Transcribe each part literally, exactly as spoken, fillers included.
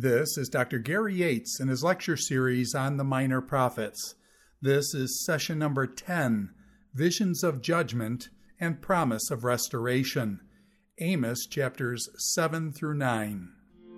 This is Doctor Gary Yates in his lecture series on the Minor Prophets. This is session number ten, Visions of Judgment and Promise of Restoration, Amos chapters seven through nine.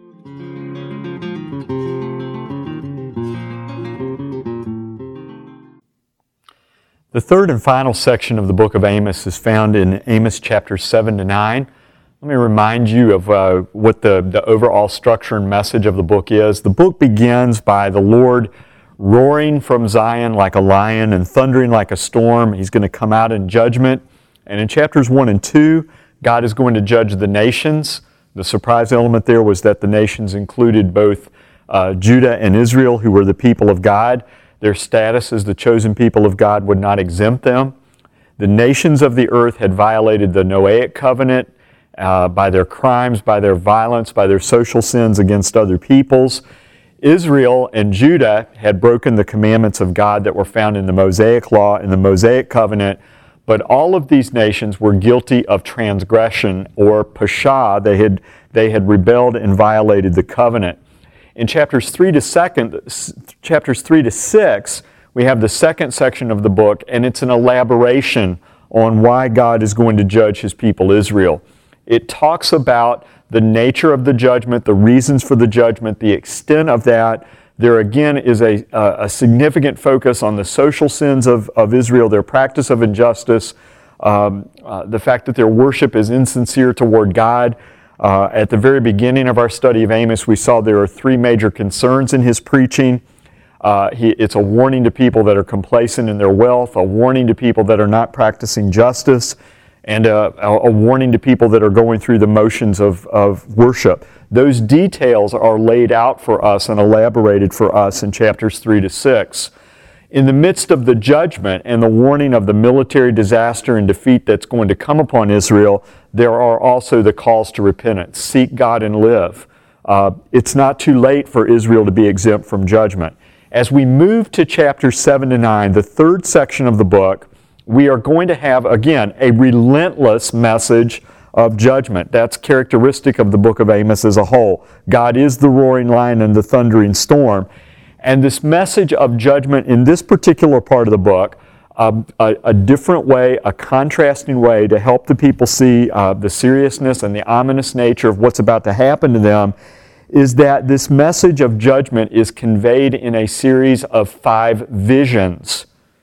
The third and final section of the book of Amos is found in Amos chapters seven to nine. Let me remind you of uh, what the, the overall structure and message of the book is. The book begins by the Lord roaring from Zion like a lion and thundering like a storm. He's going to come out in judgment. And in chapters one and two, God is going to judge the nations. The surprise element there was that the nations included both uh, Judah and Israel, who were the people of God. Their status as the chosen people of God would not exempt them. The nations of the earth had violated the Noahic covenant uh, by their crimes, by their violence, by their social sins against other peoples. Israel and Judah had broken the commandments of God that were found in the Mosaic law and the Mosaic covenant, but all of these nations were guilty of transgression, or pasha. They had, they had rebelled and violated the covenant. In chapters three to second, chapters three to six, we have the second section of the book, and it's an elaboration on why God is going to judge His people Israel. It talks about the nature of the judgment, the reasons for the judgment, the extent of that. There again is a, a significant focus on the social sins of, of Israel, their practice of injustice, um, uh, the fact that their worship is insincere toward God. Uh, at the very beginning of our study of Amos, we saw there are three major concerns in his preaching. Uh, he, it's a warning to people that are complacent in their wealth, a warning to people that are not practicing justice, and a, a warning to people that are going through the motions of, of worship. Those details are laid out for us and elaborated for us in chapters three to six. In the midst of the judgment and the warning of the military disaster and defeat that's going to come upon Israel, there are also the calls to repentance. Seek God and live. Uh, it's not too late for Israel to be exempt from judgment. As we move to chapters seven to nine, the third section of the book, we are going to have, again, a relentless message of judgment. That's characteristic of the book of Amos as a whole. God is the roaring lion and the thundering storm. And this message of judgment in this particular part of the book, uh, a, a different way, a contrasting way to help the people see uh, the seriousness and the ominous nature of what's about to happen to them, is that this message of judgment is conveyed in a series of five visions.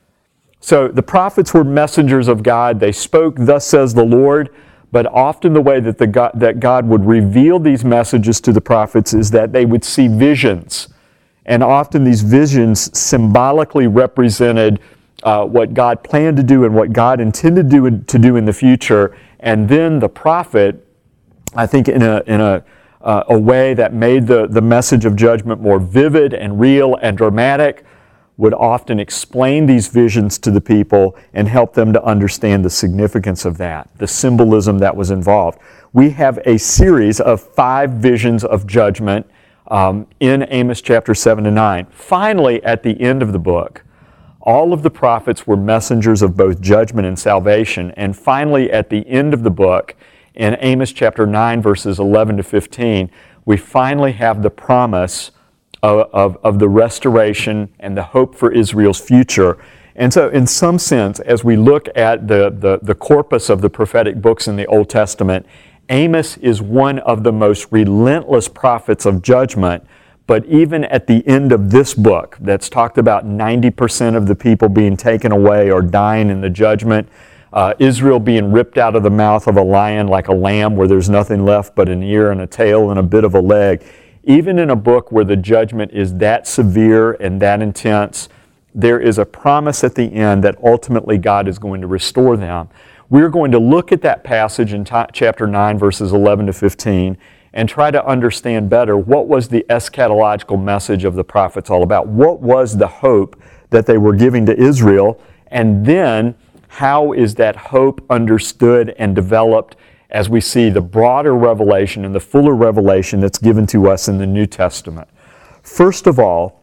So the prophets were messengers of God. They spoke, "Thus says the Lord." But often the way that, the God, that God would reveal these messages to the prophets is that they would see visions. And often these visions symbolically represented uh, what God planned to do and what God intended to do, to do in the future. And then the prophet, I think in a, in a, uh, a way that made the, the message of judgment more vivid and real and dramatic, would often explain these visions to the people and help them to understand the significance of that, the symbolism that was involved. We have a series of five visions of judgment um, in Amos chapter seven to nine. Finally, at the end of the book, all of the prophets were messengers of both judgment and salvation. And finally, at the end of the book, in Amos chapter nine, verses eleven to fifteen, we finally have the promise Of, of, of the restoration and the hope for Israel's future. And so in some sense, as we look at the, the, the corpus of the prophetic books in the Old Testament, Amos is one of the most relentless prophets of judgment. But even at the end of this book, that's talked about ninety percent of the people being taken away or dying in the judgment, uh, Israel being ripped out of the mouth of a lion like a lamb where there's nothing left but an ear and a tail and a bit of a leg. Even in a book where the judgment is that severe and that intense, there is a promise at the end that ultimately God is going to restore them. We're going to look at that passage in t- chapter nine, verses eleven to fifteen, and try to understand better what was the eschatological message of the prophets all about. What was the hope that they were giving to Israel? And then, how is that hope understood and developed as we see the broader revelation and the fuller revelation that's given to us in the New Testament? First of all,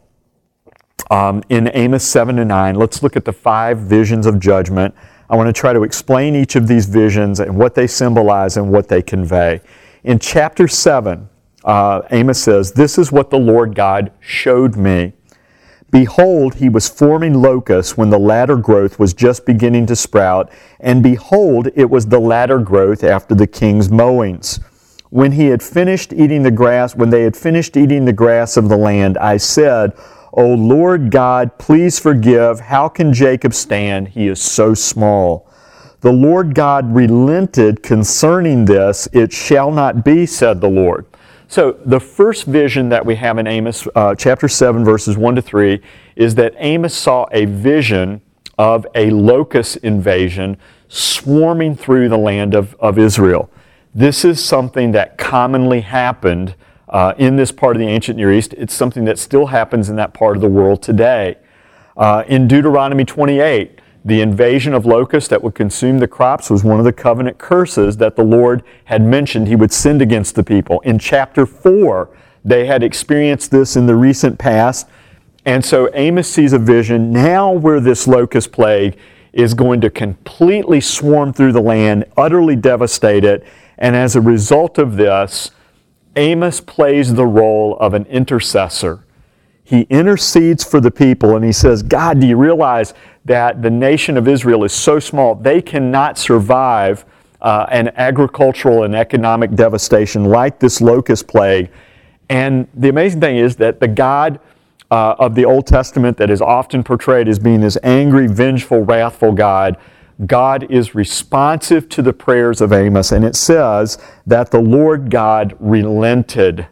um, in Amos seven to nine, let's look at the five visions of judgment. I want to try to explain each of these visions and what they symbolize and what they convey. In chapter seven, uh, Amos says, "This is what the Lord God showed me. Behold, he was forming locusts when the latter growth was just beginning to sprout, and behold, it was the latter growth after the king's mowings. When he had finished eating the grass, when they had finished eating the grass of the land, I said, O Lord God, please forgive. How can Jacob stand? He is so small. The Lord God relented concerning this. It shall not be, said the Lord." So the first vision that we have in Amos uh, chapter seven, verses one to three, is that Amos saw a vision of a locust invasion swarming through the land of, of Israel. This is something that commonly happened uh, in this part of the ancient Near East. It's something that still happens in that part of the world today. Uh, in Deuteronomy twenty-eight, the invasion of locusts that would consume the crops was one of the covenant curses that the Lord had mentioned he would send against the people. In chapter four, they had experienced this in the recent past. And so Amos sees a vision now where this locust plague is going to completely swarm through the land, utterly devastate it. And as a result of this, Amos plays the role of an intercessor. He intercedes for the people and he says, God, do you realize that the nation of Israel is so small, they cannot survive uh, an agricultural and economic devastation like this locust plague. And the amazing thing is that the God uh, of the Old Testament that is often portrayed as being this angry, vengeful, wrathful God, God is responsive to the prayers of Amos. And it says that the Lord God relented.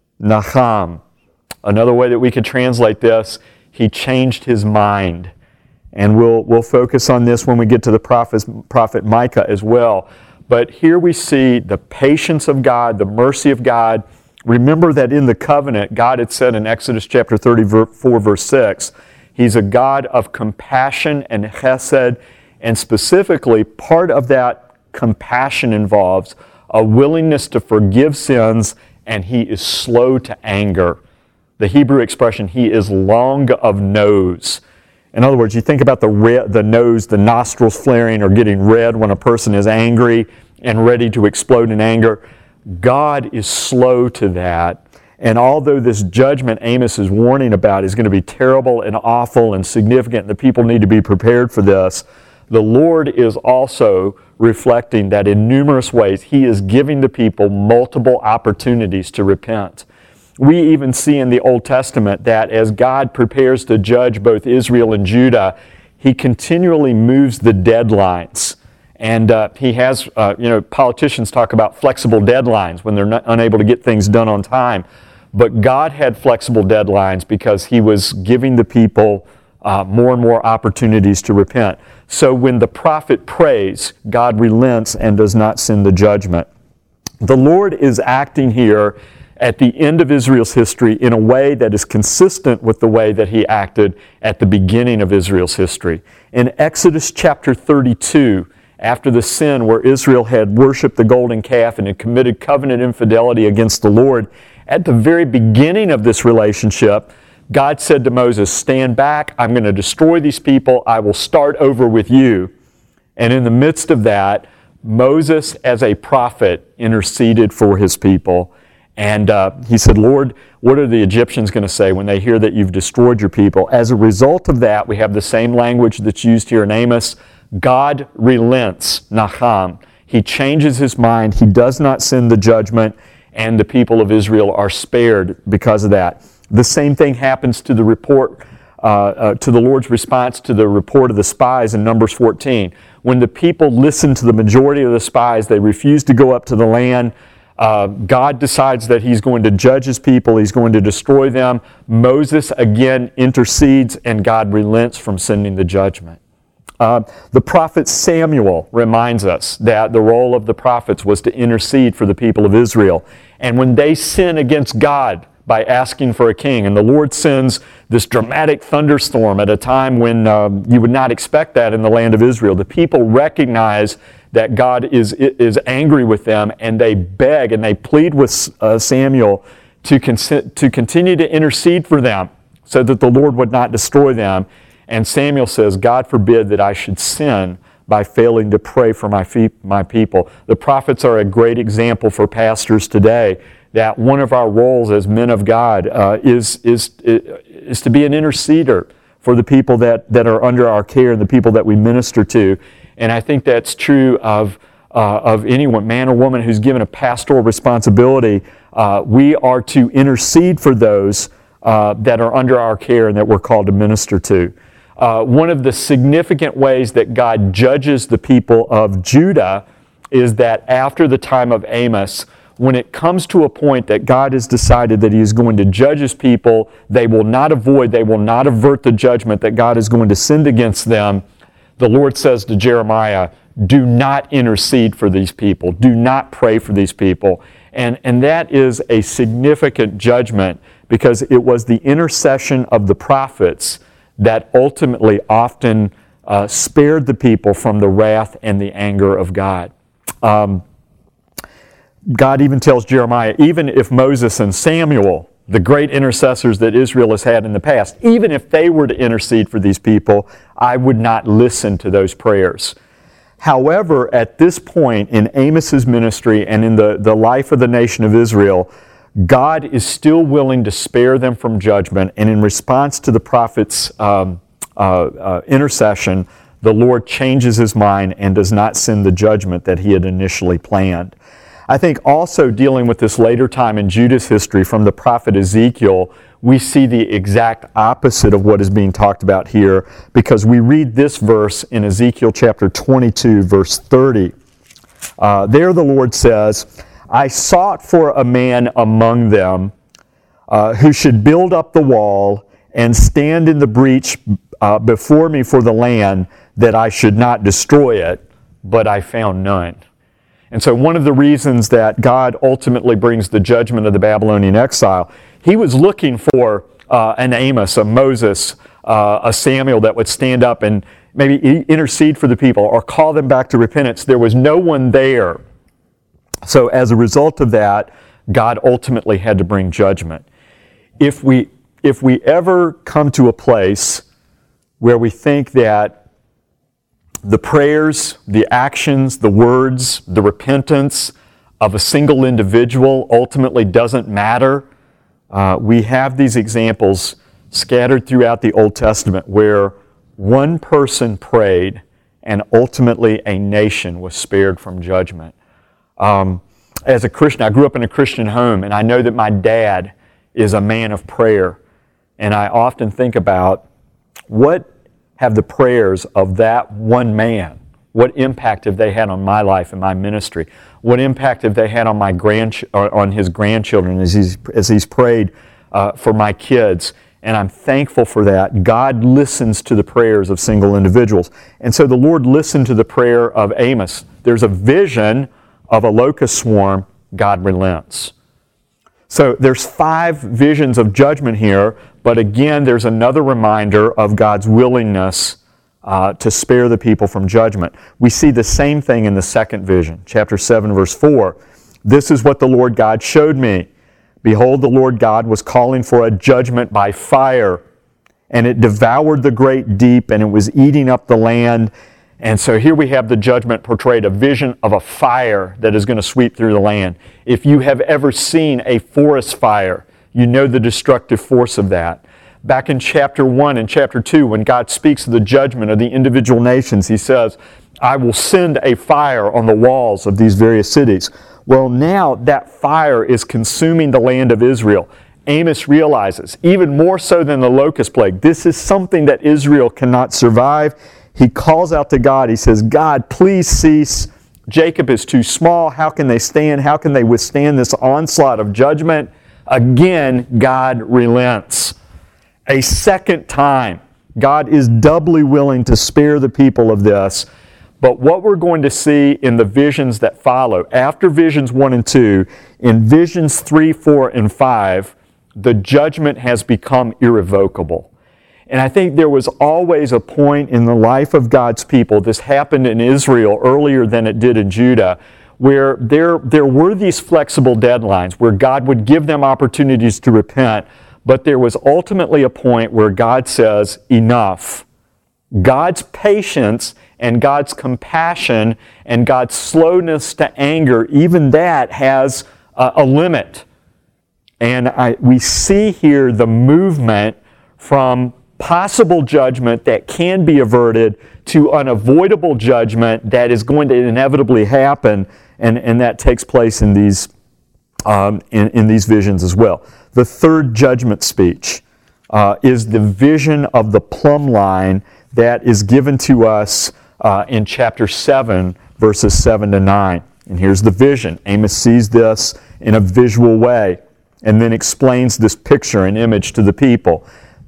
Nacham. Another way that we could translate this, he changed his mind. And we'll, we'll focus on this when we get to the prophet, prophet Micah as well. But here we see the patience of God, the mercy of God. Remember that in the covenant, God had said in Exodus chapter thirty-four, verse six, He's a God of compassion and chesed. And specifically, part of that compassion involves a willingness to forgive sins, and He is slow to anger. The Hebrew expression, He is long of nose. In other words, you think about the red, the nose, the nostrils flaring or getting red when a person is angry and ready to explode in anger. God is slow to that. And although this judgment Amos is warning about is going to be terrible and awful and significant, and the people need to be prepared for this, the Lord is also reflecting that in numerous ways He is giving the people multiple opportunities to repent. We even see in the Old Testament that as God prepares to judge both Israel and Judah, He continually moves the deadlines. And uh, He has, uh, you know, politicians talk about flexible deadlines when they're not, unable to get things done on time. But God had flexible deadlines because He was giving the people uh, more and more opportunities to repent. So when the prophet prays, God relents and does not send the judgment. The Lord is acting here at the end of Israel's history in a way that is consistent with the way that He acted at the beginning of Israel's history. In Exodus chapter thirty-two, after the sin where Israel had worshipped the golden calf and had committed covenant infidelity against the Lord, at the very beginning of this relationship, God said to Moses, stand back, I'm going to destroy these people, I will start over with you. And in the midst of that, Moses, as a prophet, interceded for his people. And uh, he said, Lord, what are the Egyptians going to say when they hear that you've destroyed your people? As a result of that, we have the same language that's used here in Amos. God relents, Nacham. He changes His mind. He does not send the judgment, and the people of Israel are spared because of that. The same thing happens to the report, uh, uh, to the Lord's response to the report of the spies in Numbers fourteen. When the people listened to the majority of the spies, they refused to go up to the land. Uh, God decides that He's going to judge His people. He's going to destroy them. Moses again intercedes, and God relents from sending the judgment. Uh, the prophet Samuel reminds us that the role of the prophets was to intercede for the people of Israel. And when they sin against God by asking for a king, and the Lord sends this dramatic thunderstorm at a time when uh, you would not expect that in the land of Israel, the people recognize that God is, is angry with them, and they beg and they plead with uh, Samuel to, con- to continue to intercede for them so that the Lord would not destroy them. And Samuel says, God forbid that I should sin by failing to pray for my, fe- my people. The prophets are a great example for pastors today, that one of our roles as men of God uh, is, is, is to be an interceder for the people that, that are under our care and the people that we minister to. And I think that's true of, uh, of anyone, man or woman, who's given a pastoral responsibility. Uh, we are to intercede for those uh, that are under our care and that we're called to minister to. Uh, one of the significant ways that God judges the people of Judah is that after the time of Amos, when it comes to a point that God has decided that He is going to judge His people, they will not avoid, they will not avert the judgment that God is going to send against them. The Lord says to Jeremiah, do not intercede for these people. Do not pray for these people. And, and that is a significant judgment because it was the intercession of the prophets that ultimately often uh, spared the people from the wrath and the anger of God. Um, God even tells Jeremiah, even if Moses and Samuel, the great intercessors that Israel has had in the past, even if they were to intercede for these people, I would not listen to those prayers. However, at this point in Amos's ministry and in the, the life of the nation of Israel, God is still willing to spare them from judgment, and in response to the prophet's um, uh, uh, intercession, the Lord changes His mind and does not send the judgment that He had initially planned. I think also dealing with this later time in Judah's history from the prophet Ezekiel, we see the exact opposite of what is being talked about here because we read this verse in Ezekiel chapter twenty-two, verse thirty. Uh, there the Lord says, I sought for a man among them uh, who should build up the wall and stand in the breach uh, before me for the land, that I should not destroy it, but I found none. And so one of the reasons that God ultimately brings the judgment of the Babylonian exile, He was looking for uh, an Amos, a Moses, uh, a Samuel that would stand up and maybe intercede for the people or call them back to repentance. There was no one there. So as a result of that, God ultimately had to bring judgment. If we, if we ever come to a place where we think that the prayers, the actions, the words, the repentance of a single individual ultimately doesn't matter, uh, we have these examples scattered throughout the Old Testament where one person prayed and ultimately a nation was spared from judgment. Um, as a Christian, I grew up in a Christian home, and I know that my dad is a man of prayer. And I often think about what have the prayers of that one man, what impact have they had on my life and my ministry? What impact have they had on my grand, on his grandchildren as he's as he's prayed uh, for my kids? And I'm thankful for that. God listens to the prayers of single individuals. And so the Lord listened to the prayer of Amos. There's a vision of a locust swarm. God relents. So there's five visions of judgment here, but again, there's another reminder of God's willingness uh, to spare the people from judgment. We see the same thing in the second vision, chapter seven, verse four. This is what the Lord God showed me. Behold, the Lord God was calling for a judgment by fire, and it devoured the great deep, and it was eating up the land. And so here we have the judgment portrayed, a vision of a fire that is going to sweep through the land. If you have ever seen a forest fire, you know the destructive force of that. Back in chapter one and chapter two, when God speaks of the judgment of the individual nations, He says, I will send a fire on the walls of these various cities. Well, now that fire is consuming the land of Israel. Amos realizes, even more so than the locust plague, this is something that Israel cannot survive. He calls out to God. He says, God, please cease. Jacob is too small. How can they stand? How can they withstand this onslaught of judgment? Again, God relents. A second time, God is doubly willing to spare the people of this. But what we're going to see in the visions that follow, after visions one and two, in visions three, four, and five, the judgment has become irrevocable. And I think there was always a point in the life of God's people, this happened in Israel earlier than it did in Judah, where there, there were these flexible deadlines, where God would give them opportunities to repent, but there was ultimately a point where God says, enough. God's patience and God's compassion and God's slowness to anger, even that has a, a limit. And I, we see here the movement from possible judgment that can be averted to unavoidable judgment that is going to inevitably happen, and, and that takes place in these, um, in, in these visions as well. The third judgment speech uh, is the vision of the plumb line that is given to us uh, in chapter seven, verses seven to nine. And here's the vision. Amos sees this in a visual way and then explains this picture and image to the people.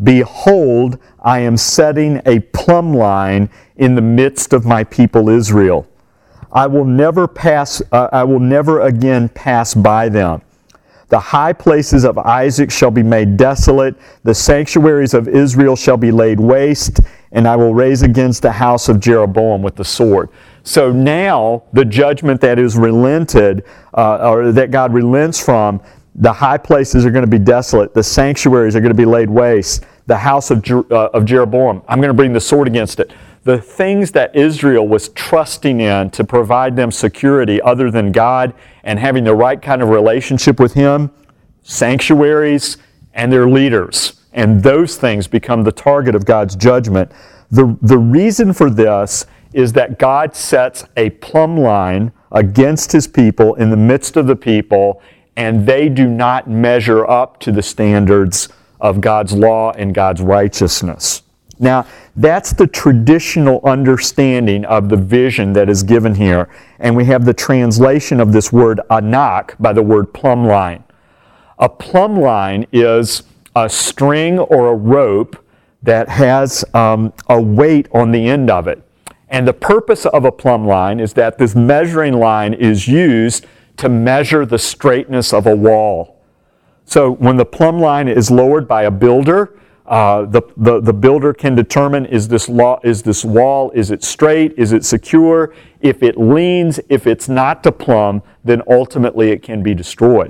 Behold, I am setting a plumb line in the midst of my people Israel. I will never pass, uh, I will never again pass by them. The high places of Isaac shall be made desolate, the sanctuaries of Israel shall be laid waste, and I will raise against the house of Jeroboam with the sword. So now the judgment that is relented, uh, or that God relents from, the high places are going to be desolate. The sanctuaries are going to be laid waste. The house of, Jer- uh, of Jeroboam, I'm going to bring the sword against it. The things that Israel was trusting in to provide them security other than God and having the right kind of relationship with Him, sanctuaries and their leaders. And those things become the target of God's judgment. The, the reason for this is that God sets a plumb line against His people in the midst of the people, and they do not measure up to the standards of God's law and God's righteousness. Now, that's the traditional understanding of the vision that is given here. And we have the translation of this word anak by the word plumb line. A plumb line is a string or a rope that has um, a weight on the end of it. And the purpose of a plumb line is that this measuring line is used to measure the straightness of a wall. So when the plumb line is lowered by a builder, uh, the, the, the builder can determine, is this, law, is this wall, is it straight, is it secure? If it leans, if it's not to plumb, then ultimately it can be destroyed.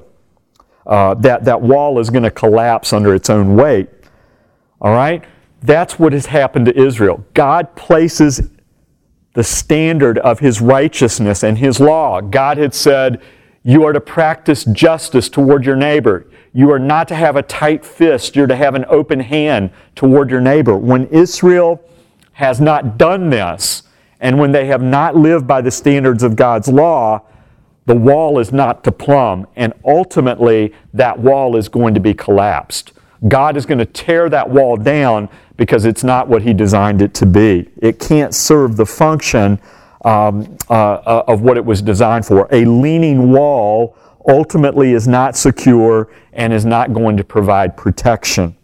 Uh, that, that wall is going to collapse under its own weight. All right? That's what has happened to Israel. God places the standard of His righteousness and His law. God had said, you are to practice justice toward your neighbor. You are not to have a tight fist. You're to have an open hand toward your neighbor. When Israel has not done this, and when they have not lived by the standards of God's law, the wall is not to plumb, and ultimately that wall is going to be collapsed. God is going to tear that wall down because it's not what He designed it to be. It can't serve the function um, uh, of what it was designed for. A leaning wall ultimately is not secure and is not going to provide protection.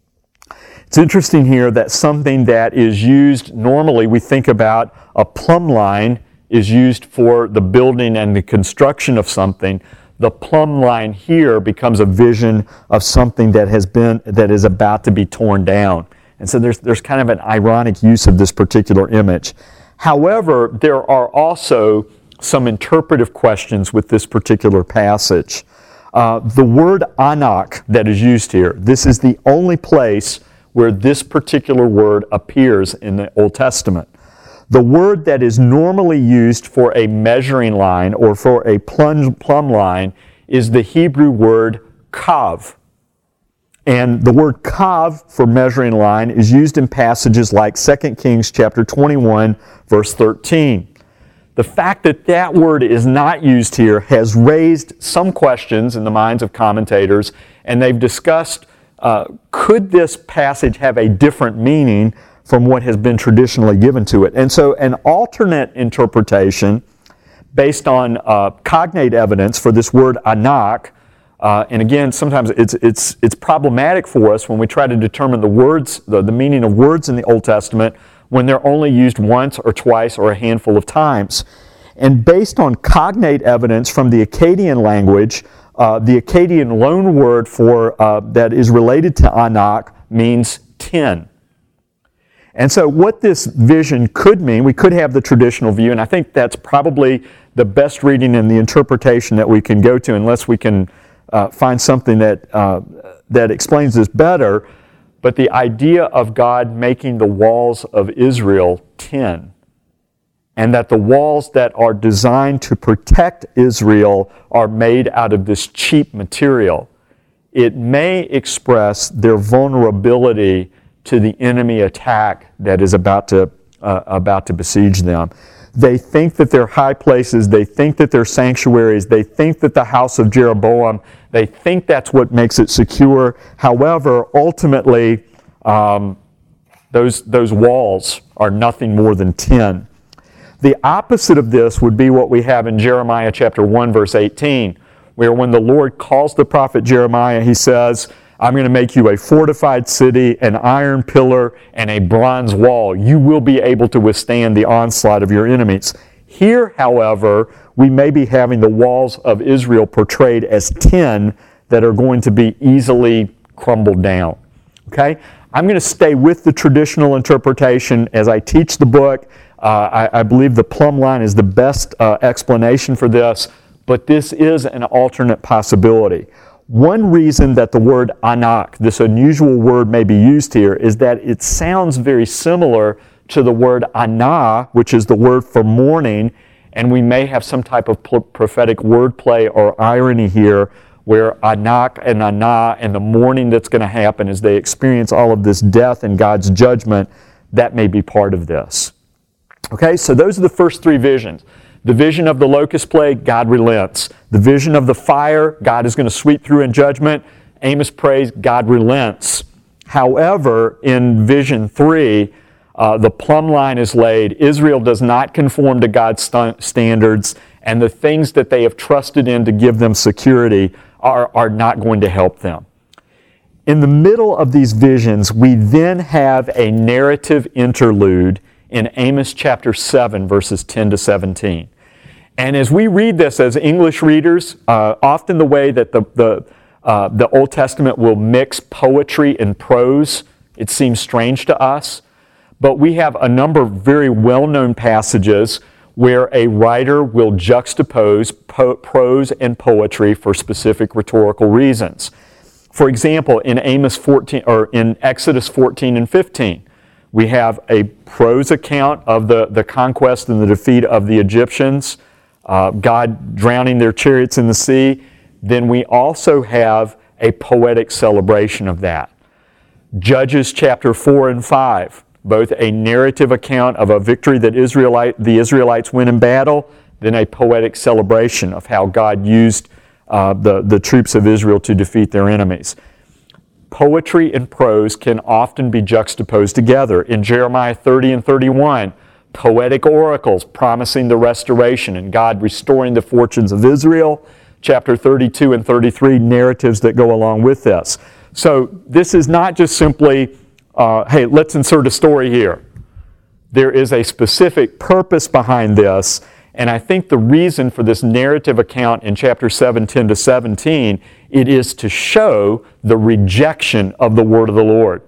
It's interesting here that something that is used, normally we think about a plumb line is used for the building and the construction of something. The plumb line here becomes a vision of something that has been, that is about to be torn down. And so there's, there's kind of an ironic use of this particular image. However, there are also some interpretive questions with this particular passage. Uh, the word anak that is used here, this is the only place where this particular word appears in the Old Testament. The word that is normally used for a measuring line or for a plumb, plumb line is the Hebrew word kav. And the word kav for measuring line is used in passages like Second Kings chapter twenty-one, verse thirteen. The fact that that word is not used here has raised some questions in the minds of commentators, and they've discussed, uh, could this passage have a different meaning from what has been traditionally given to it? And so an alternate interpretation based on uh, cognate evidence for this word anak, uh, and again, sometimes it's, it's, it's problematic for us when we try to determine the words, the, the meaning of words in the Old Testament when they're only used once or twice or a handful of times. And based on cognate evidence from the Akkadian language, uh, the Akkadian loan word for uh, that is related to anak means ten. And so what this vision could mean, we could have the traditional view, and I think that's probably the best reading and the interpretation that we can go to unless we can uh, find something that, uh, that explains this better. But the idea of God making the walls of Israel ten, and that the walls that are designed to protect Israel are made out of this cheap material, it may express their vulnerability to the enemy attack that is about to, uh, about to besiege them. They think that they're high places, they think that they're sanctuaries, they think that the house of Jeroboam, they think that's what makes it secure. However, ultimately, um, those, those walls are nothing more than tin. The opposite of this would be what we have in Jeremiah chapter one, verse eighteen, where when the Lord calls the prophet Jeremiah, he says, I'm going to make you a fortified city, an iron pillar, and a bronze wall. You will be able to withstand the onslaught of your enemies. Here, however, we may be having the walls of Israel portrayed as tin that are going to be easily crumbled down. Okay? I'm going to stay with the traditional interpretation as I teach the book. Uh, I, I believe the plumb line is the best uh, explanation for this, but this is an alternate possibility. One reason that the word anak, this unusual word, may be used here is that it sounds very similar to the word ana, which is the word for mourning, and we may have some type of prophetic wordplay or irony here where anak and ana and the mourning that's going to happen as they experience all of this death and God's judgment, that may be part of this. Okay, so those are the first three visions. The vision of the locust plague, God relents. The vision of the fire, God is going to sweep through in judgment. Amos prays, God relents. However, in vision three, uh, the plumb line is laid. Israel does not conform to God's st- standards, and the things that they have trusted in to give them security are, are not going to help them. In the middle of these visions, we then have a narrative interlude in Amos chapter seven, verses ten to seventeen. And as we read this as English readers, uh, often the way that the, the, uh, the Old Testament will mix poetry and prose, it seems strange to us. But we have a number of very well-known passages where a writer will juxtapose po- prose and poetry for specific rhetorical reasons. For example, in Amos fourteen, or in Exodus fourteen and fifteen, we have a prose account of the, the conquest and the defeat of the Egyptians, uh, God drowning their chariots in the sea. Then we also have a poetic celebration of that. Judges chapter four and five, both a narrative account of a victory that Israelite, the Israelites win in battle, then a poetic celebration of how God used uh, the, the troops of Israel to defeat their enemies. Poetry and prose can often be juxtaposed together. In Jeremiah thirty and thirty-one, poetic oracles promising the restoration and God restoring the fortunes of Israel. Chapter thirty-two and thirty-three, narratives that go along with this. So this is not just simply, uh, hey, let's insert a story here. There is a specific purpose behind this, and I think the reason for this narrative account in chapter seven, ten to seventeen, it is to show the rejection of the word of the Lord.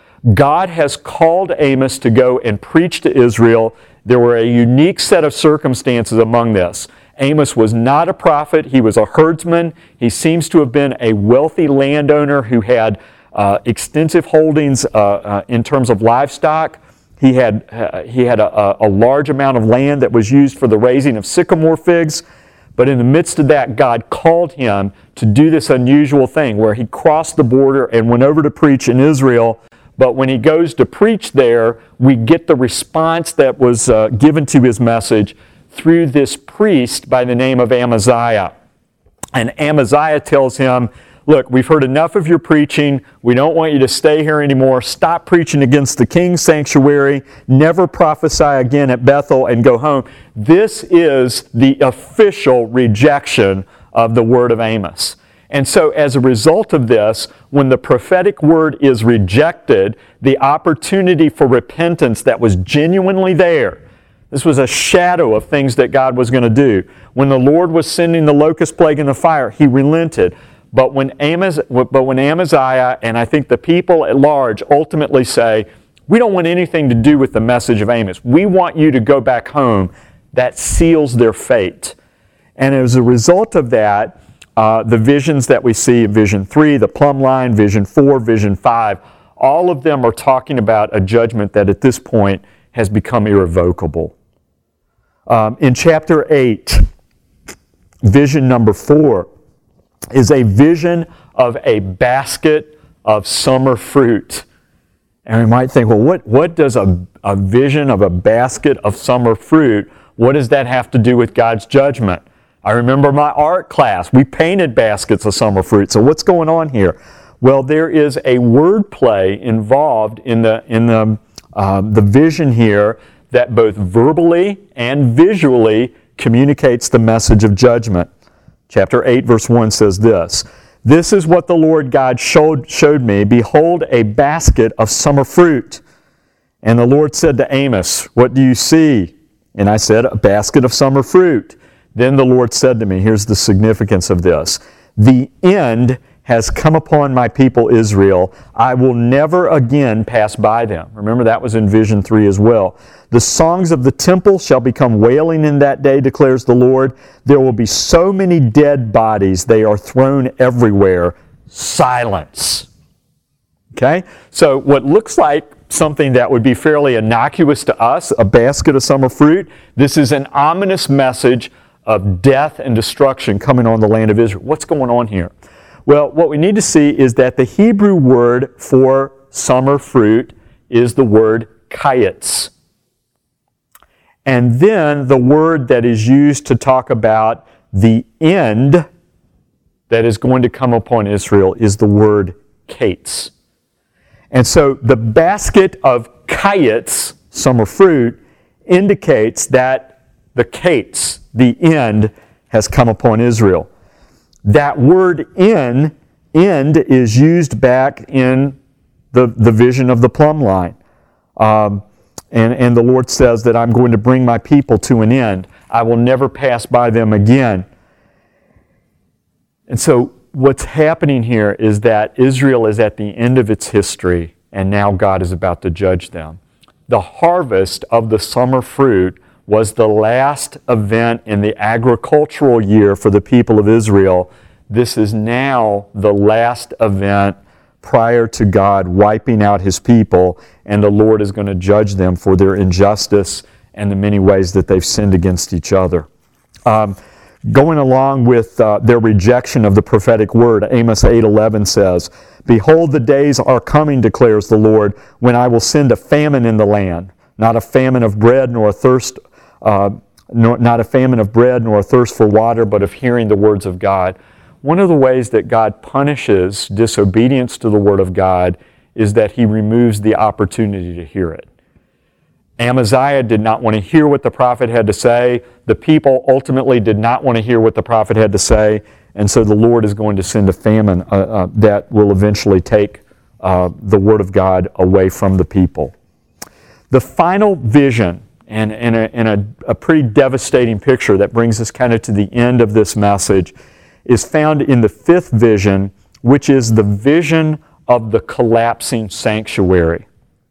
God has called Amos to go and preach to Israel. There were a unique set of circumstances among this. Amos was not a prophet. He was a herdsman. He seems to have been a wealthy landowner who had uh, extensive holdings uh, uh, in terms of livestock. He had, uh, he had a, a large amount of land that was used for the raising of sycamore figs. But in the midst of that, God called him to do this unusual thing where he crossed the border and went over to preach in Israel. But when he goes to preach there, we get the response that was uh, given to his message through this priest by the name of Amaziah. And Amaziah tells him, look, we've heard enough of your preaching. We don't want you to stay here anymore. Stop preaching against the king's sanctuary. Never prophesy again at Bethel and go home. This is the official rejection of the word of Amos. And so as a result of this, when the prophetic word is rejected, the opportunity for repentance that was genuinely there, this was a shadow of things that God was going to do. When the Lord was sending the locust plague and the fire, He relented. But when, Amos, but when Amaziah, and I think the people at large, ultimately say, we don't want anything to do with the message of Amos. We want you to go back home. That seals their fate. And as a result of that, uh, the visions that we see in Vision three, the plumb line, Vision four, Vision five, all of them are talking about a judgment that at this point has become irrevocable. Um, in chapter eight, vision number four, is a vision of a basket of summer fruit. And we might think, well, what, what does a, a vision of a basket of summer fruit, what does that have to do with God's judgment? I remember my art class. We painted baskets of summer fruit. So what's going on here? Well, there is a word play involved in the, in the, uh, the vision here that both verbally and visually communicates the message of judgment. Chapter eight, verse one says this, "This is what the Lord God showed, showed me. Behold, a basket of summer fruit. And the Lord said to Amos, what do you see? And I said, a basket of summer fruit. Then the Lord said to me," here's the significance of this, "The end has come upon my people Israel. I will never again pass by them." Remember, that was in Vision three as well. "The songs of the temple shall become wailing in that day, declares the Lord. There will be so many dead bodies, they are thrown everywhere. Silence." Okay? So what looks like something that would be fairly innocuous to us, a basket of summer fruit, this is an ominous message of death and destruction coming on the land of Israel. What's going on here? Well, what we need to see is that the Hebrew word for summer fruit is the word kayetz. And then the word that is used to talk about the end that is going to come upon Israel is the word kates. And so the basket of kayetz, summer fruit, indicates that the kates, the end, has come upon Israel. That word in, end is used back in the, the vision of the plumb line. Um, and, and the Lord says that I'm going to bring my people to an end. I will never pass by them again. And so what's happening here is that Israel is at the end of its history, and now God is about to judge them. The harvest of the summer fruit was the last event in the agricultural year for the people of Israel. This is now the last event prior to God wiping out His people, and the Lord is going to judge them for their injustice and the many ways that they've sinned against each other. Um, going along with uh, their rejection of the prophetic word, Amos eight eleven says, "Behold, the days are coming, declares the Lord, when I will send a famine in the land, not a famine of bread nor a thirst Uh, nor, not a famine of bread nor a thirst for water, but of hearing the words of God." One of the ways that God punishes disobedience to the Word of God is that He removes the opportunity to hear it. Amaziah did not want to hear what the prophet had to say. The people ultimately did not want to hear what the prophet had to say, and so the Lord is going to send a famine uh, uh, that will eventually take uh, the Word of God away from the people. The final vision, and, and, a, and a, a pretty devastating picture that brings us kind of to the end of this message, is found in the fifth vision, which is the vision of the collapsing sanctuary.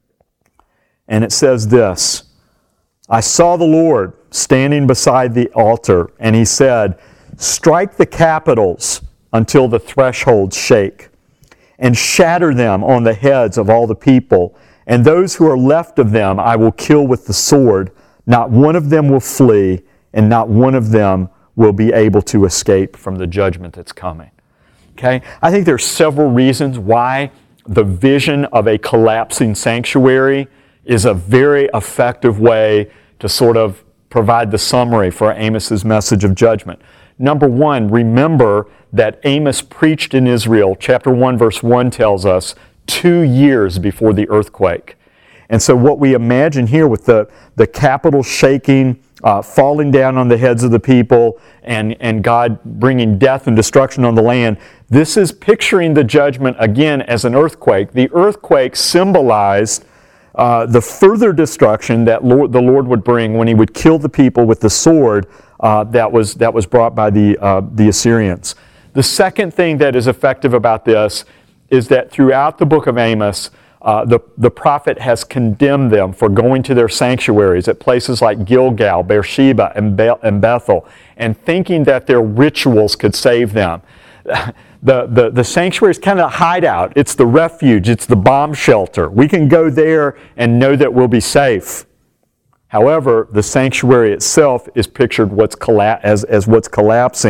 And it says this, "I saw the Lord standing beside the altar, and He said, 'Strike the capitals until the thresholds shake, and shatter them on the heads of all the people, and those who are left of them I will kill with the sword. Not one of them will flee, and not one of them will be able to escape from the judgment that's coming.'" Okay? I think there are several reasons why the vision of a collapsing sanctuary is a very effective way to sort of provide the summary for Amos's message of judgment. Number one, remember that Amos preached in Israel. Chapter one, verse one tells us, two years before the earthquake. And so what we imagine here with the, the capital shaking, uh, falling down on the heads of the people, and, and God bringing death and destruction on the land, this is picturing the judgment again as an earthquake. The earthquake symbolized uh, the further destruction that Lord, the Lord would bring when He would kill the people with the sword uh, that was, that was brought by the, uh, the Assyrians. The second thing that is effective about this is that throughout the book of Amos, Uh, the, the prophet has condemned them for going to their sanctuaries at places like Gilgal, Beersheba, and, Be- and Bethel, and thinking that their rituals could save them. The, the, the sanctuary is kind of a hideout. It's the refuge. It's the bomb shelter. We can go there and know that we'll be safe. However, the sanctuary itself is pictured what's colla- as, as what's collapsing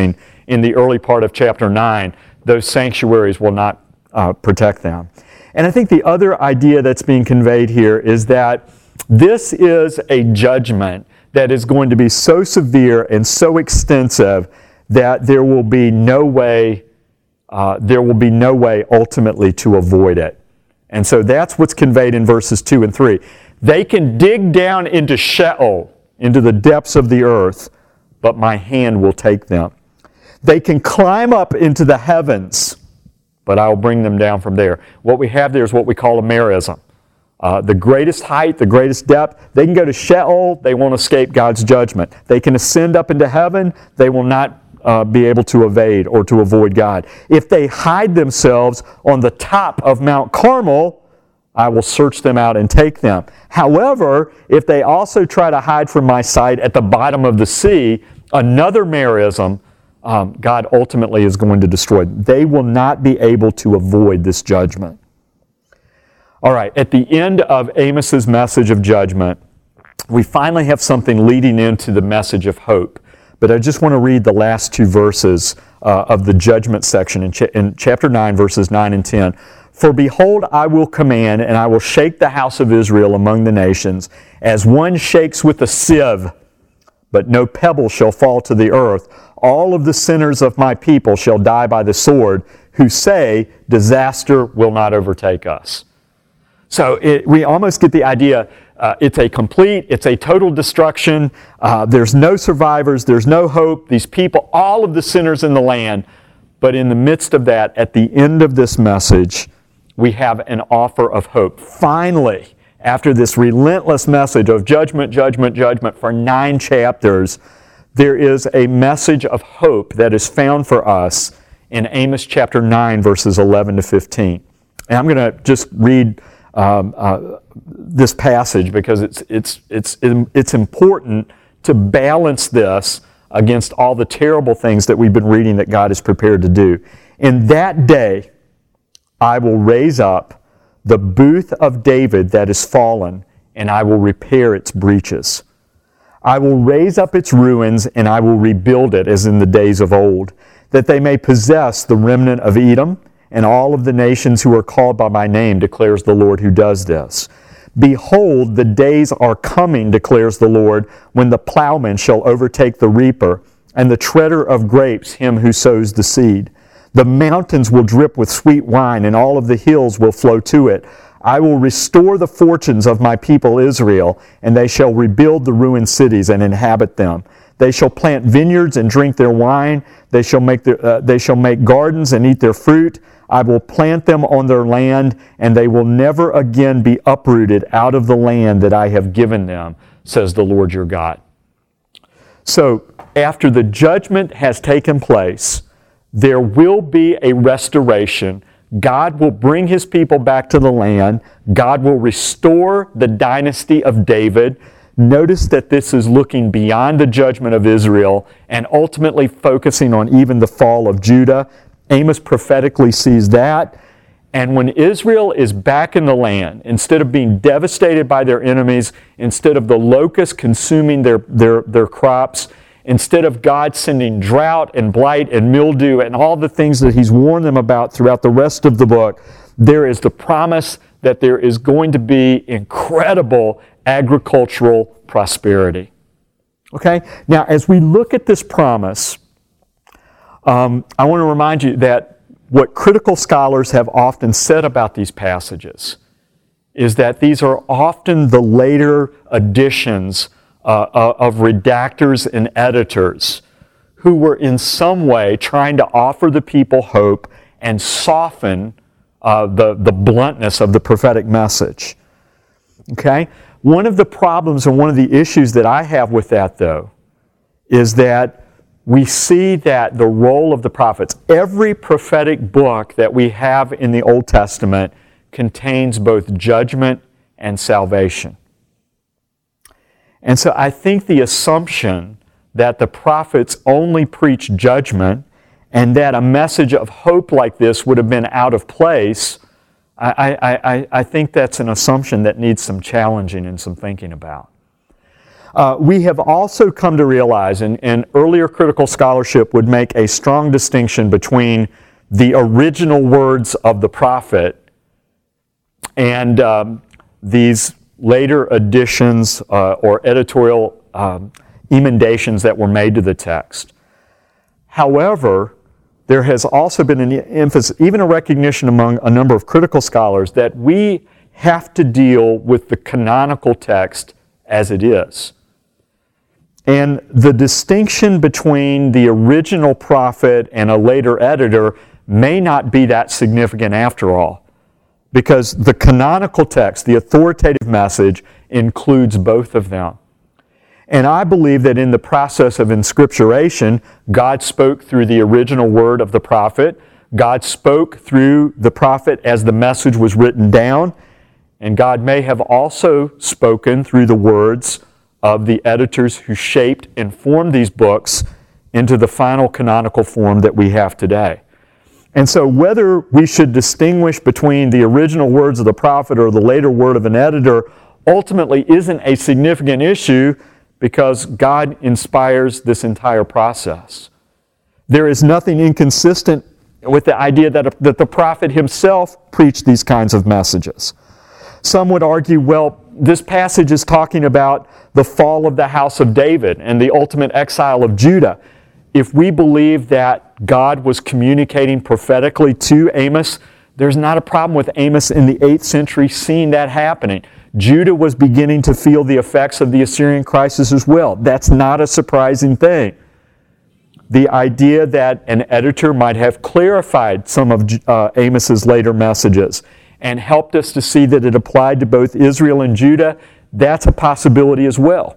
in the early part of chapter nine, those sanctuaries will not uh, protect them. And I think the other idea that's being conveyed here is that this is a judgment that is going to be so severe and so extensive that there will be no way, uh, there will be no way ultimately to avoid it. And so that's what's conveyed in verses two and three. They can dig down into Sheol, into the depths of the earth, but my hand will take them. They can climb up into the heavens, but I will bring them down from there. What we have there is what we call a merism. Uh, the greatest height, the greatest depth, they can go to Sheol, they won't escape God's judgment. They can ascend up into heaven, they will not uh, be able to evade or to avoid God. If they hide themselves on the top of Mount Carmel, I will search them out and take them. However, if they also try to hide from my sight at the bottom of the sea, another merism, um, God ultimately is going to destroy them. They will not be able to avoid this judgment. All right, at the end of Amos's message of judgment, we finally have something leading into the message of hope. But I just want to read the last two verses uh, of the judgment section in, ch- in chapter nine, verses nine and ten. For behold, I will command, and I will shake the house of Israel among the nations, as one shakes with a sieve, but no pebble shall fall to the earth. All of the sinners of my people shall die by the sword, who say, disaster will not overtake us. So it, we almost get the idea, uh, it's a complete, it's a total destruction. Uh, there's no survivors, there's no hope. These people, all of the sinners in the land. But in the midst of that, at the end of this message, we have an offer of hope. Finally, after this relentless message of judgment, judgment, judgment for nine chapters, there is a message of hope that is found for us in Amos chapter nine, verses eleven to fifteen. And I'm going to just read Um, uh, this passage because it's it's it's it's important to balance this against all the terrible things that we've been reading that God is prepared to do. In that day, I will raise up the booth of David that is fallen, and I will repair its breaches. I will raise up its ruins, and I will rebuild it as in the days of old, that they may possess the remnant of Edom, and all of the nations who are called by my name, declares the Lord who does this. Behold, the days are coming, declares the Lord, when the plowman shall overtake the reaper, and the treader of grapes him who sows the seed. The mountains will drip with sweet wine, and all of the hills will flow to it. I will restore the fortunes of my people Israel, and they shall rebuild the ruined cities and inhabit them. They shall plant vineyards and drink their wine. They shall make their, uh, they shall make gardens and eat their fruit. I will plant them on their land, and they will never again be uprooted out of the land that I have given them, says the Lord your God. So, after the judgment has taken place, there will be a restoration. God will bring His people back to the land. God will restore the dynasty of David. Notice that this is looking beyond the judgment of Israel and ultimately focusing on even the fall of Judah. Amos prophetically sees that. And when Israel is back in the land, instead of being devastated by their enemies, instead of the locusts consuming their, their, their crops, instead of God sending drought and blight and mildew and all the things that He's warned them about throughout the rest of the book, there is the promise that there is going to be incredible agricultural prosperity. Okay? Now, as we look at this promise, um, I want to remind you that what critical scholars have often said about these passages is that these are often the later additions uh, of redactors and editors who were in some way trying to offer the people hope and soften uh, the, the bluntness of the prophetic message. Okay? One of the problems and one of the issues that I have with that, though, is that we see that the role of the prophets, every prophetic book that we have in the Old Testament contains both judgment and salvation. And so I think the assumption that the prophets only preach judgment and that a message of hope like this would have been out of place, I, I, I, I think that's an assumption that needs some challenging and some thinking about. Uh, we have also come to realize, and, and earlier critical scholarship would make a strong distinction between the original words of the prophet and um, these later additions uh, or editorial um, emendations that were made to the text. However, there has also been an emphasis, even a recognition among a number of critical scholars, that we have to deal with the canonical text as it is. And the distinction between the original prophet and a later editor may not be that significant after all, because the canonical text, the authoritative message, includes both of them. And I believe that in the process of inscripturation, God spoke through the original word of the prophet. God spoke through the prophet as the message was written down. And God may have also spoken through the words of the editors who shaped and formed these books into the final canonical form that we have today. And so whether we should distinguish between the original words of the prophet or the later word of an editor ultimately isn't a significant issue, because God inspires this entire process. There is nothing inconsistent with the idea that, that the prophet himself preached these kinds of messages. Some would argue, well, this passage is talking about the fall of the house of David and the ultimate exile of Judah. If we believe that God was communicating prophetically to Amos, there's not a problem with Amos in the eighth century seeing that happening. Judah was beginning to feel the effects of the Assyrian crisis as well. That's not a surprising thing. The idea that an editor might have clarified some of uh, Amos's later messages and helped us to see that it applied to both Israel and Judah, that's a possibility as well.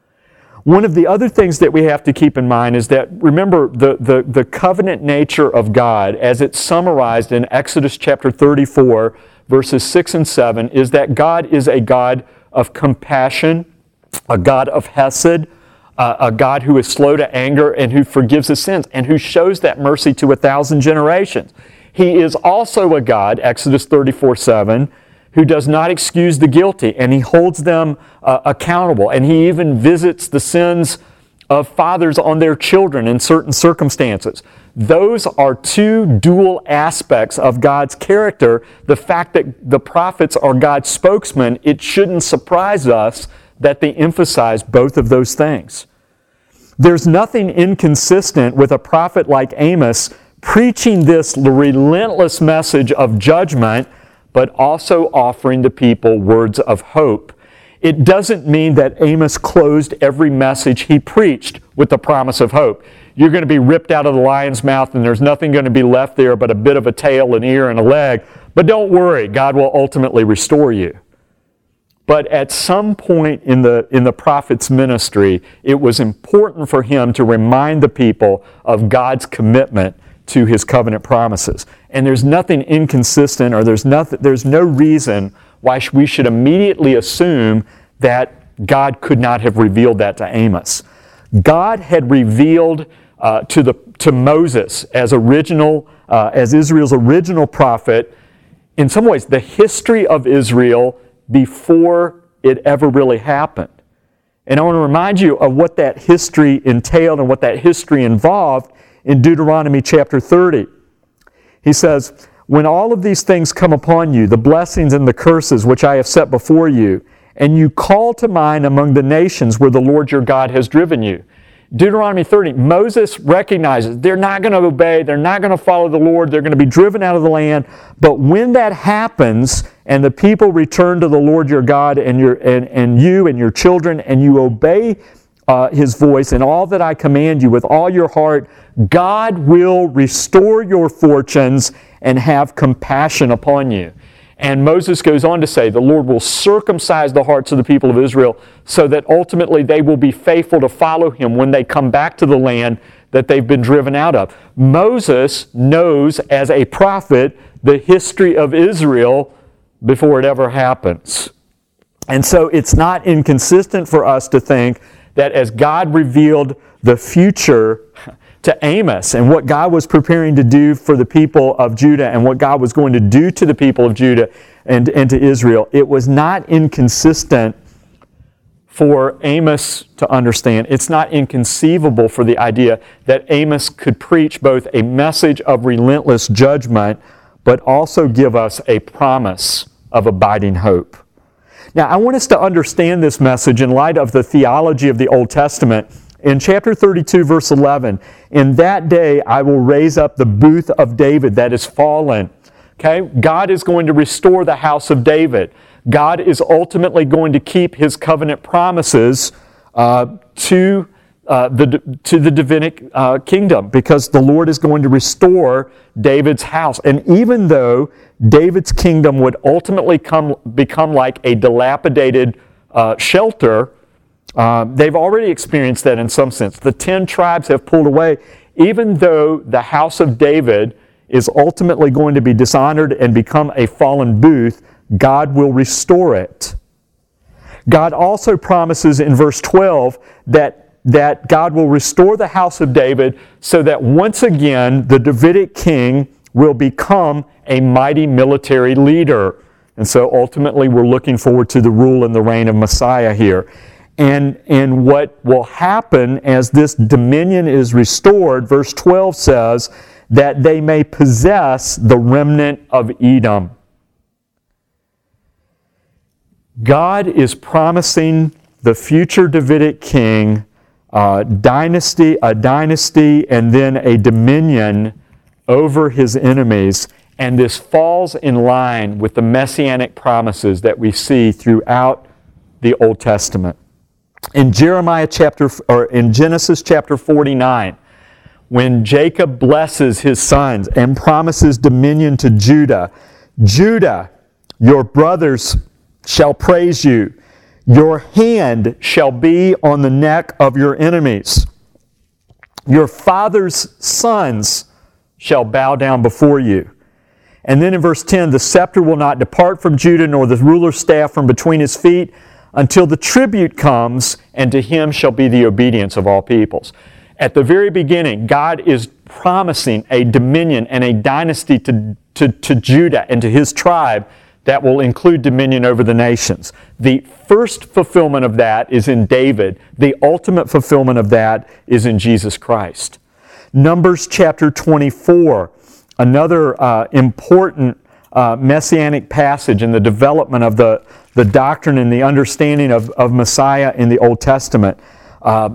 One of the other things that we have to keep in mind is that, remember, the, the, the covenant nature of God, as it's summarized in Exodus chapter thirty-four, verses six and seven, is that God is a God of compassion, a God of hesed, uh, a God who is slow to anger and who forgives his sins, and who shows that mercy to a thousand generations. He is also a God, Exodus thirty-four seven, who does not excuse the guilty, and he holds them uh, accountable, and he even visits the sins of fathers on their children in certain circumstances. Those are two dual aspects of God's character. The fact that the prophets are God's spokesmen, it shouldn't surprise us that they emphasize both of those things. There's nothing inconsistent with a prophet like Amos preaching this relentless message of judgment, but also offering the people words of hope. It doesn't mean that Amos closed every message he preached with the promise of hope. You're going to be ripped out of the lion's mouth and there's nothing going to be left there but a bit of a tail, an ear, and a leg. But don't worry, God will ultimately restore you. But at some point in the, in the prophet's ministry, it was important for him to remind the people of God's commitment to his covenant promises. And there's nothing inconsistent, or there's nothing, there's no reason why we should immediately assume that God could not have revealed that to Amos. God had revealed uh, to the to Moses as original, uh, as Israel's original prophet, in some ways the history of Israel before it ever really happened. And I want to remind you of what that history entailed and what that history involved in Deuteronomy chapter thirty. He says, "When all of these things come upon you, the blessings and the curses which I have set before you, and you call to mind among the nations where the Lord your God has driven you." Deuteronomy thirty, Moses recognizes they're not going to obey, they're not going to follow the Lord, they're going to be driven out of the land. But when that happens, and the people return to the Lord your God, and, your, and, and you and your children, and you obey uh, His voice and all that I command you with all your heart, God will restore your fortunes and have compassion upon you. And Moses goes on to say, the Lord will circumcise the hearts of the people of Israel so that ultimately they will be faithful to follow Him when they come back to the land that they've been driven out of. Moses knows as a prophet the history of Israel before it ever happens. And so it's not inconsistent for us to think that as God revealed the future to Amos and what God was preparing to do for the people of Judah and what God was going to do to the people of Judah and, and to Israel, it was not inconsistent for Amos to understand. It's not inconceivable for the idea that Amos could preach both a message of relentless judgment, but also give us a promise of abiding hope. Now, I want us to understand this message in light of the theology of the Old Testament. In chapter thirty-two, verse eleven, in that day I will raise up the booth of David that is fallen. Okay? God is going to restore the house of David. God is ultimately going to keep His covenant promises uh, to, uh, the, to the Davidic uh, kingdom, because the Lord is going to restore David's house. And even though David's kingdom would ultimately come, become like a dilapidated uh, shelter, uh, they've already experienced that in some sense. The ten tribes have pulled away. Even though the house of David is ultimately going to be dishonored and become a fallen booth, God will restore it. God also promises in verse twelve that, that God will restore the house of David so that once again the Davidic king will become a mighty military leader. And so ultimately we're looking forward to the rule and the reign of Messiah here. And, and what will happen as this dominion is restored, verse twelve says, that they may possess the remnant of Edom. God is promising the future Davidic king uh, dynasty, a dynasty, and then a dominion over his enemies. And this falls in line with the messianic promises that we see throughout the Old Testament. In Jeremiah chapter, or in Genesis chapter forty-nine, when Jacob blesses his sons and promises dominion to Judah, Judah, your brothers shall praise you. Your hand shall be on the neck of your enemies. Your father's sons shall bow down before you. And then in verse ten, the scepter will not depart from Judah, nor the ruler's staff from between his feet, until the tribute comes, and to him shall be the obedience of all peoples. At the very beginning, God is promising a dominion and a dynasty to, to, to Judah and to his tribe that will include dominion over the nations. The first fulfillment of that is in David. The ultimate fulfillment of that is in Jesus Christ. Numbers chapter twenty-four, another uh, important uh, messianic passage in the development of the, the doctrine and the understanding of, of Messiah in the Old Testament. Uh,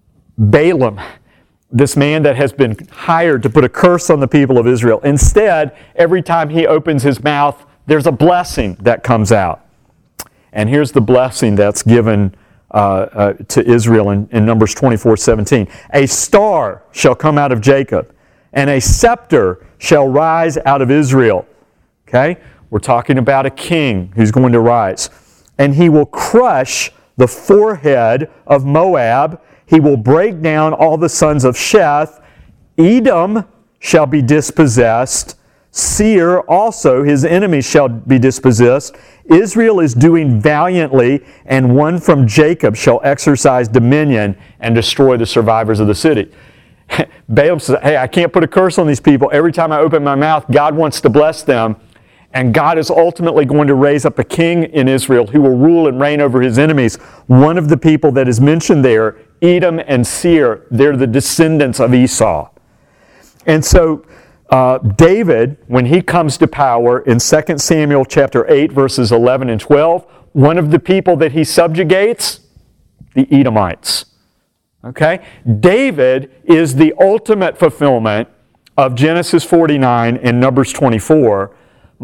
Balaam, this man that has been hired to put a curse on the people of Israel. Instead, every time he opens his mouth, there's a blessing that comes out. And here's the blessing that's given uh, uh, to Israel in, in Numbers twenty-four seventeen. A star shall come out of Jacob, and a scepter shall rise out of Israel. Okay? We're talking about a king who's going to rise. And he will crush the forehead of Moab. He will break down all the sons of Sheth. Edom shall be dispossessed. Seir also, his enemies, shall be dispossessed. Israel is doing valiantly, and one from Jacob shall exercise dominion and destroy the survivors of the city. Balaam says, hey, I can't put a curse on these people. Every time I open my mouth, God wants to bless them. And God is ultimately going to raise up a king in Israel who will rule and reign over his enemies. One of the people that is mentioned there, Edom and Seir, they're the descendants of Esau. And so uh, David, when he comes to power in Second Samuel chapter eight, verses eleven and twelve, one of the people that he subjugates, the Edomites. Okay? David is the ultimate fulfillment of Genesis forty-nine and Numbers twenty-four.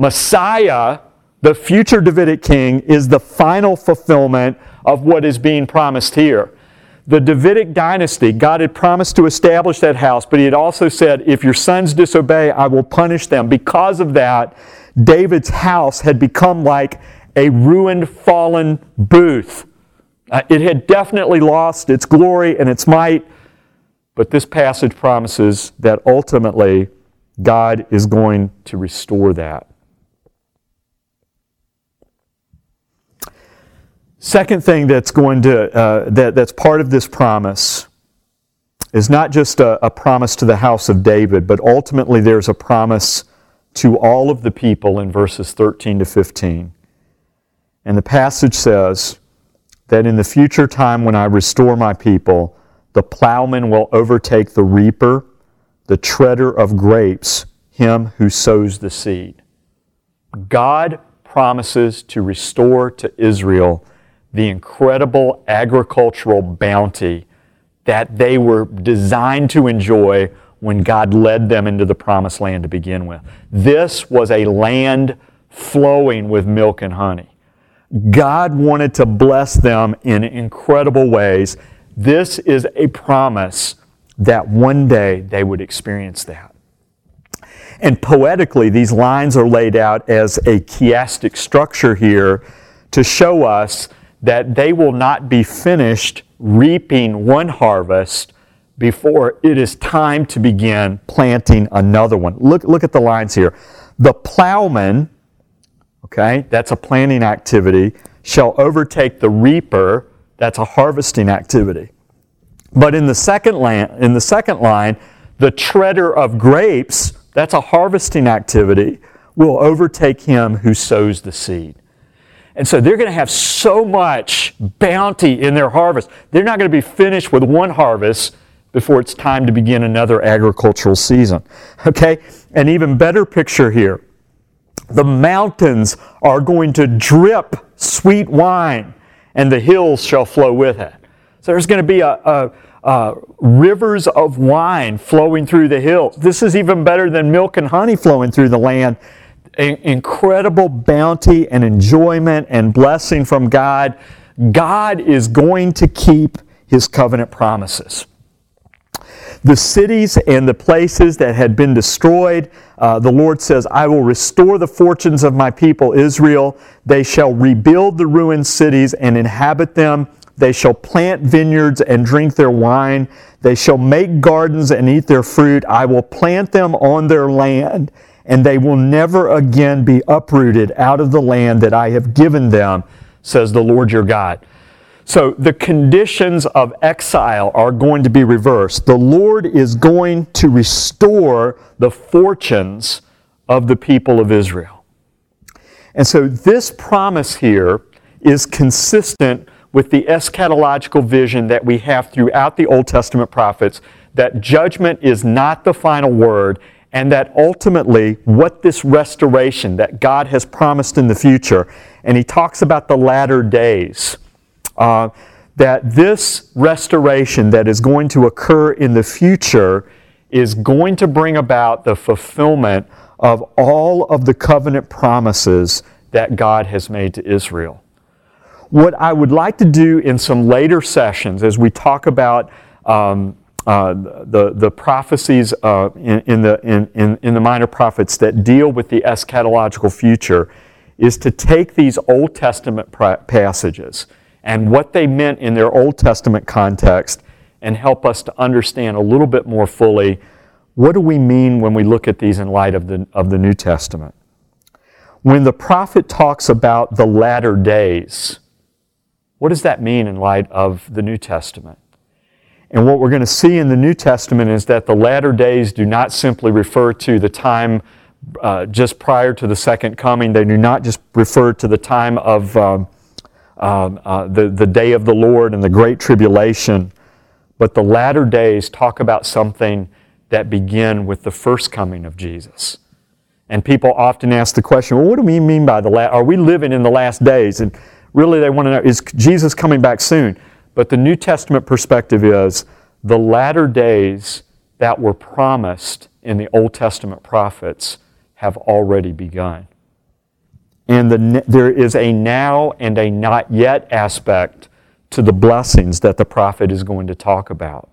Messiah, the future Davidic king, is the final fulfillment of what is being promised here. The Davidic dynasty, God had promised to establish that house, but He had also said, if your sons disobey, I will punish them. Because of that, David's house had become like a ruined, fallen booth. Uh, it had definitely lost its glory and its might, but this passage promises that ultimately God is going to restore that. Second thing that's going to uh, that, that's part of this promise is not just a, a promise to the house of David, but ultimately there's a promise to all of the people in verses thirteen to fifteen. And the passage says, that in the future time when I restore my people, the plowman will overtake the reaper, the treader of grapes, him who sows the seed. God promises to restore to Israel the incredible agricultural bounty that they were designed to enjoy when God led them into the promised land to begin with. This was a land flowing with milk and honey. God wanted to bless them in incredible ways. This is a promise that one day they would experience that. And poetically, these lines are laid out as a chiastic structure here to show us that they will not be finished reaping one harvest before it is time to begin planting another one. Look, look at the lines here. The plowman, okay, that's a planting activity, shall overtake the reaper, that's a harvesting activity. But in the second line, in the second line, the treader of grapes, that's a harvesting activity, will overtake him who sows the seed. And so they're going to have so much bounty in their harvest. They're not going to be finished with one harvest before it's time to begin another agricultural season. Okay? An even better picture here. The mountains are going to drip sweet wine, and the hills shall flow with it. So there's going to be a, a, a rivers of wine flowing through the hills. This is even better than milk and honey flowing through the land. Incredible bounty and enjoyment and blessing from God. God is going to keep His covenant promises. The cities and the places that had been destroyed, uh, the Lord says, I will restore the fortunes of my people Israel. They shall rebuild the ruined cities and inhabit them. They shall plant vineyards and drink their wine. They shall make gardens and eat their fruit. I will plant them on their land, and they will never again be uprooted out of the land that I have given them, says the Lord your God. So the conditions of exile are going to be reversed. The Lord is going to restore the fortunes of the people of Israel. And so this promise here is consistent with the eschatological vision that we have throughout the Old Testament prophets, that judgment is not the final word, and that ultimately what this restoration that God has promised in the future, and He talks about the latter days, uh, that this restoration that is going to occur in the future is going to bring about the fulfillment of all of the covenant promises that God has made to Israel. What I would like to do in some later sessions as we talk about um, uh, the, the prophecies uh, in, in, the, in, in, in the minor prophets that deal with the eschatological future is to take these Old Testament passages and what they meant in their Old Testament context and help us to understand a little bit more fully what do we mean when we look at these in light of the, of the New Testament. When the prophet talks about the latter days, what does that mean in light of the New Testament? And what we're going to see in the New Testament is that the latter days do not simply refer to the time uh, just prior to the second coming. They do not just refer to the time of um, um, uh, the, the day of the Lord and the great tribulation. But the latter days talk about something that begin with the first coming of Jesus. And people often ask the question, well, what do we mean by the last? Are we living in the last days? And really they want to know, is Jesus coming back soon? But the New Testament perspective is the latter days that were promised in the Old Testament prophets have already begun. And the, there is a now and a not yet aspect to the blessings that the prophet is going to talk about.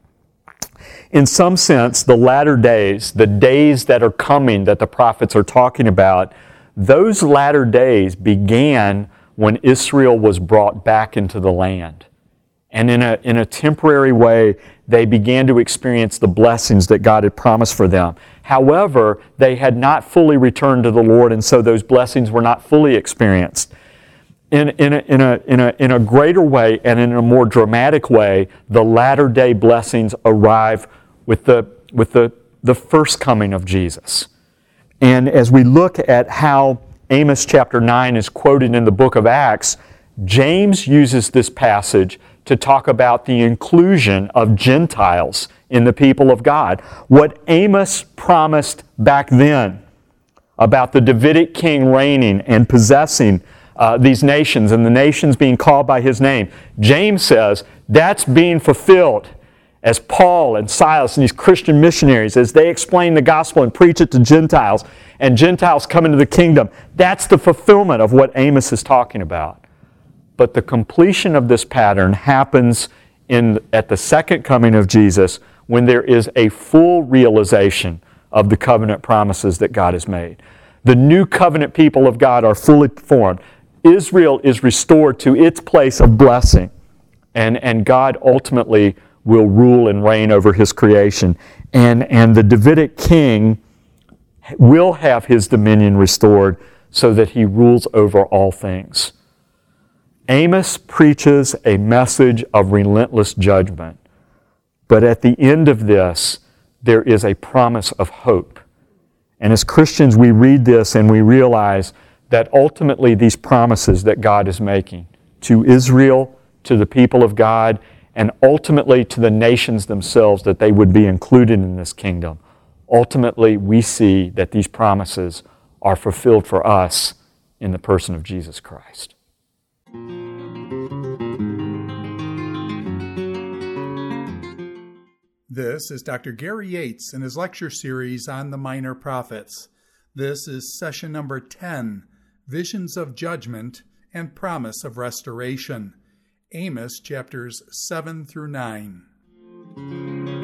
In some sense, the latter days, the days that are coming that the prophets are talking about, those latter days began when Israel was brought back into the land. And in a, in a temporary way, they began to experience the blessings that God had promised for them. However, they had not fully returned to the Lord, and so those blessings were not fully experienced. In, in, a, in, a, in, a, in a greater way and in a more dramatic way, the latter day blessings arrive with the, with the, the first coming of Jesus. And as we look at how Amos chapter nine is quoted in the book of Acts, James uses this passage to talk about the inclusion of Gentiles in the people of God. What Amos promised back then about the Davidic king reigning and possessing uh, these nations and the nations being called by his name, James says that's being fulfilled as Paul and Silas and these Christian missionaries, as they explain the gospel and preach it to Gentiles, and Gentiles come into the kingdom. That's the fulfillment of what Amos is talking about. But the completion of this pattern happens in, at the second coming of Jesus, when there is a full realization of the covenant promises that God has made. The new covenant people of God are fully formed. Israel is restored to its place of blessing, and, and God ultimately will rule and reign over His creation. And, and the Davidic king will have his dominion restored so that he rules over all things. Amos preaches a message of relentless judgment, but at the end of this, there is a promise of hope. And as Christians, we read this and we realize that ultimately these promises that God is making to Israel, to the people of God, and ultimately to the nations themselves, that they would be included in this kingdom. Ultimately, we see that these promises are fulfilled for us in the person of Jesus Christ. This is Doctor Gary Yates in his lecture series on the Minor Prophets. This is session number ten, Visions of Judgment and Promise of Restoration, Amos chapters seven through nine.